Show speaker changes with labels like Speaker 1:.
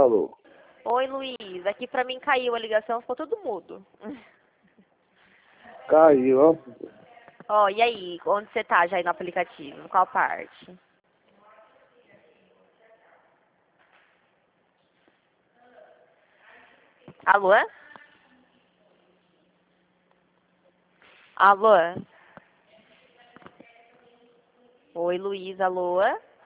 Speaker 1: Alô.
Speaker 2: Oi, Luiz. Aqui pra mim caiu a ligação, ficou tudo mudo.
Speaker 1: Caiu, ó.
Speaker 2: Ó, e aí? Onde você tá já aí no aplicativo? Em qual parte? Alô? Alô? Oi, Luiz. Alô?